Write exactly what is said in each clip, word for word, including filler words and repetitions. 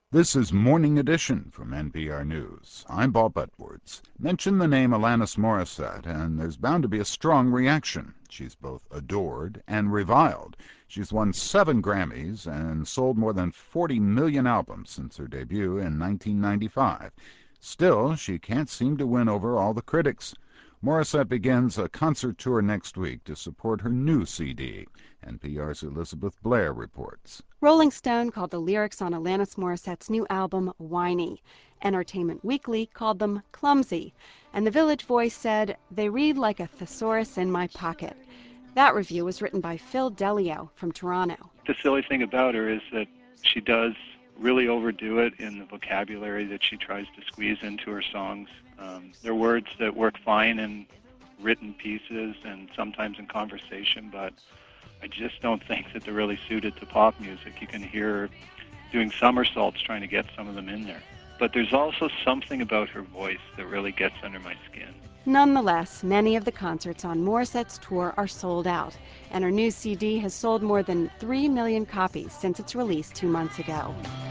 This is Morning Edition from N P R News. I'm Bob Edwards. Mention the name Alanis Morissette, and there's bound to be a strong reaction. She's both adored and reviled. She's won seven Grammys and sold more than forty million albums since her debut in nineteen ninety-five. Still, she can't seem to win over all the critics. Morissette begins a concert tour next week to support her new C D. N P R's Elizabeth Blair reports. Rolling Stone called the lyrics on Alanis Morissette's new album whiny. Entertainment Weekly called them clumsy. And The Village Voice said, they read like a thesaurus in my pocket. That review was written by Phil Delio from Toronto. The silly thing about her is that she does really overdo it in the vocabulary that she tries to squeeze into her songs. Um, they're words that work fine in written pieces and sometimes in conversation, but I just don't think that they're really suited to pop music. You can hear her doing somersaults trying to get some of them in there. But there's also something about her voice that really gets under my skin. Nonetheless, many of the concerts on Morissette's tour are sold out, and her new C D has sold more than three million copies since its release two months ago.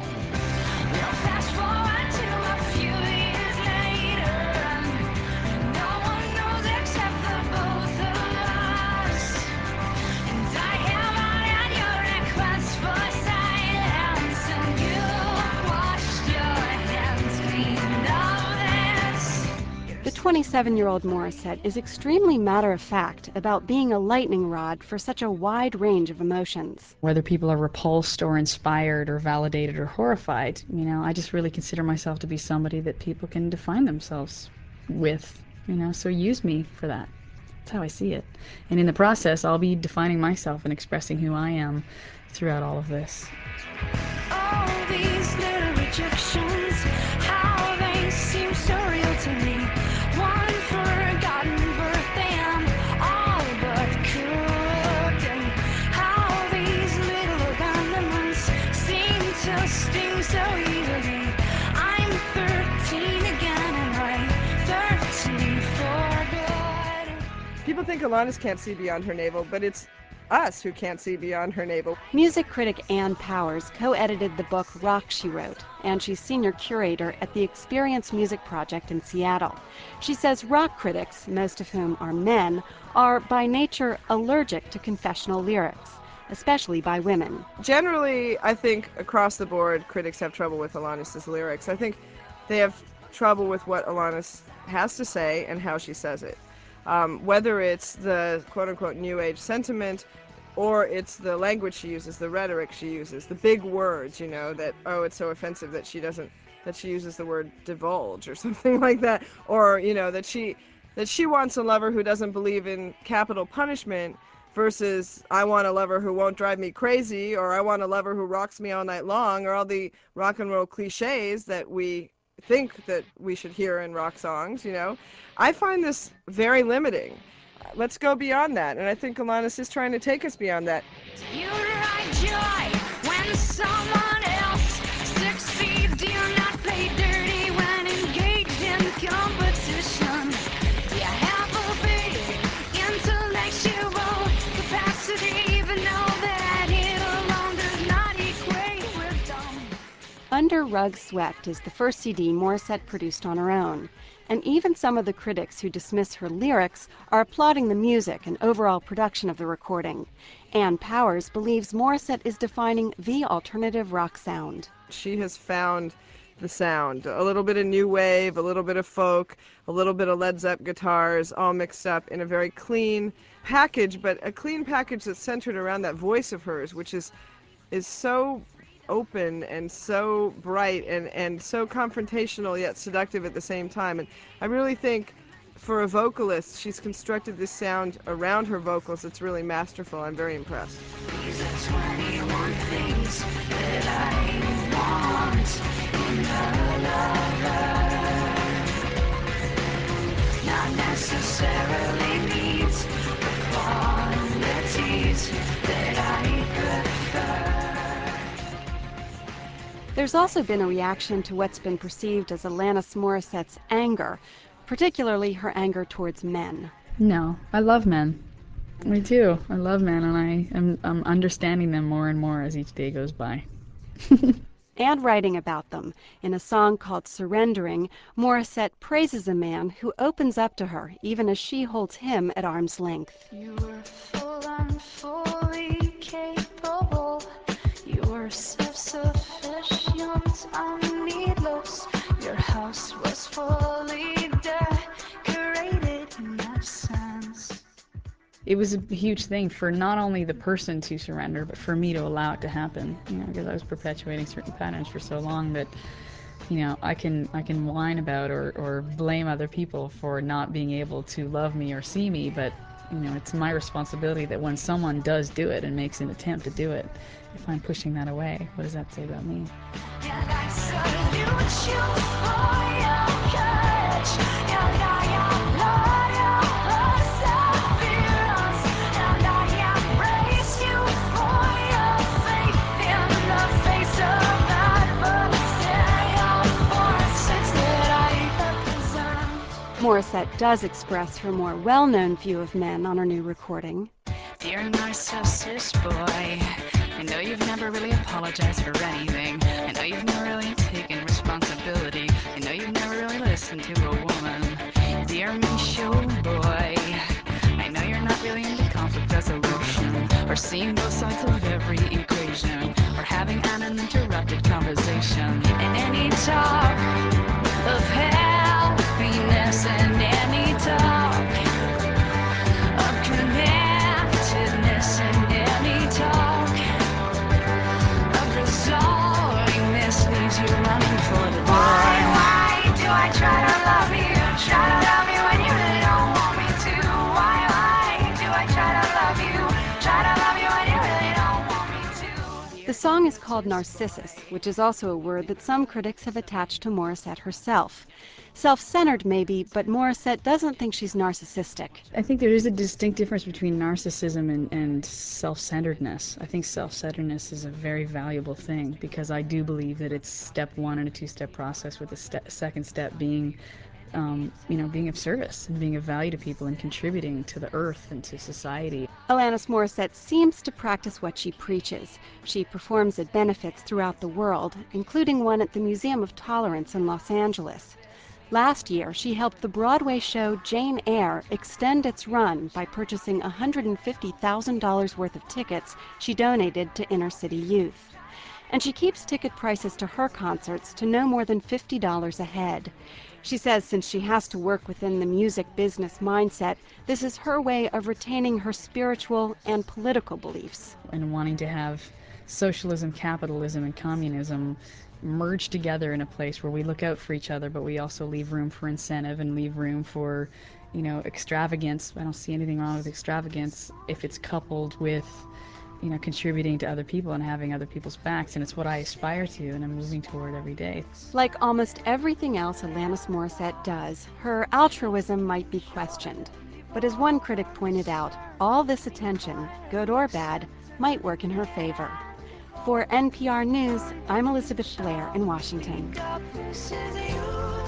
The twenty-seven-year-old Morissette is extremely matter-of-fact about being a lightning rod for such a wide range of emotions. Whether people are repulsed or inspired or validated or horrified, you know, I just really consider myself to be somebody that people can define themselves with, you know, so use me for that. That's how I see it. And in the process, I'll be defining myself and expressing who I am throughout all of this. All these little rejections, how they seem so real to me. One forgotten birthday, I'm all but cooked. And how these little abandonments seem to sting so easily. I'm thirteen again, and I'm thirteen for good. People think Alanis can't see beyond her navel, but it's us who can't see beyond her navel. Music critic Ann Powers co-edited the book Rock, She Wrote, and she's senior curator at the Experience Music Project in Seattle. She says rock critics, most of whom are men, are by nature allergic to confessional lyrics, especially by women. Generally, I think across the board, critics have trouble with Alanis' lyrics. I think they have trouble with what Alanis has to say and how she says it. Um, whether it's the quote-unquote new age sentiment or it's the language she uses, the rhetoric she uses, the big words, you know, that, oh, it's so offensive that she doesn't, that she uses the word divulge or something like that, or, you know, that she, that she wants a lover who doesn't believe in capital punishment versus I want a lover who won't drive me crazy, or I want a lover who rocks me all night long, or all the rock and roll cliches that we think that we should hear in rock songs, you know. I find this very limiting. Let's go beyond that, and I think Alanis is trying to take us beyond that. You write joy when someone else succeeds. Do not play dirty when engaged in competition. You have a big intellectual capacity, even though that it alone does not equate with dumb. Under Rug Swept is the first C D Morissette produced on her own. And even some of the critics who dismiss her lyrics are applauding the music and overall production of the recording. Ann Powers believes Morissette is defining the alternative rock sound. She has found the sound. A little bit of new wave, a little bit of folk, a little bit of Led Zepp guitars, all mixed up in a very clean package, but a clean package that's centered around that voice of hers, which is is so open and so bright and, and so confrontational yet seductive at the same time. And I really think for a vocalist, she's constructed this sound around her vocals that's really masterful. I'm very impressed. These are twenty-one things that I want in a lover. Not necessarily needs, but qualities that I prefer. There's also been a reaction to what's been perceived as Alanis Morissette's anger, particularly her anger towards men. No, I love men. I do. I love men, and I am I'm understanding them more and more as each day goes by. and writing about them. In a song called Surrendering, Morissette praises a man who opens up to her, even as she holds him at arm's length. You were full and fully capable. You were self-sufficient and needless. Your house was fully decorated in that sense. It was a huge thing for not only the person to surrender, but for me to allow it to happen. You know, because I was perpetuating certain patterns for so long that, you know, I can I can whine about or, or blame other people for not being able to love me or see me, but you know, it's my responsibility that when someone does do it and makes an attempt to do it, if I'm pushing that away, what does that say about me? And I salute you for your courage, and I applaud your perseverance, and I embrace you for your faith in the face of adversarial forces that I represent. Morissette does express her more well-known view of men on her new recording. Dear narcissist boy, I know you've never really apologized for anything. I know you've never really taken responsibility. I know you've never really listened to a woman. Dear me show boy, I know you're not really into conflict resolution, or seeing both sides of every equation, or having an uninterrupted conversation. And any talk of happiness and any talk of connectedness and any talk of resolving this leaves you running for the door. Why, why do I try to love you? Try to love you when you really don't want me to. Why, why do I try to love you? Try to love you when you really don't want me to. The song is called Narcissus, which is also a word that some critics have attached to Morissette herself. Self-centered maybe, but Morissette doesn't think she's narcissistic. I think there is a distinct difference between narcissism and, and self-centeredness. I think self-centeredness is a very valuable thing because I do believe that it's step one in a two-step process, with the ste- second step being, um, you know, being of service and being of value to people and contributing to the earth and to society. Alanis Morissette seems to practice what she preaches. She performs at benefits throughout the world, including one at the Museum of Tolerance in Los Angeles. Last year, she helped the Broadway show Jane Eyre extend its run by purchasing one hundred fifty thousand dollars worth of tickets she donated to inner-city youth. And she keeps ticket prices to her concerts to no more than fifty dollars a head. She says since she has to work within the music business mindset, this is her way of retaining her spiritual and political beliefs. And wanting to have socialism, capitalism, and communism merge together in a place where we look out for each other, but we also leave room for incentive and leave room for, you know, extravagance. I don't see anything wrong with extravagance if it's coupled with, you know, contributing to other people and having other people's backs, and it's what I aspire to and I'm moving toward every day. Like almost everything else Alanis Morissette does, her altruism might be questioned. But as one critic pointed out, all this attention, good or bad, might work in her favor. For N P R News, I'm Elizabeth Blair in Washington. This is you.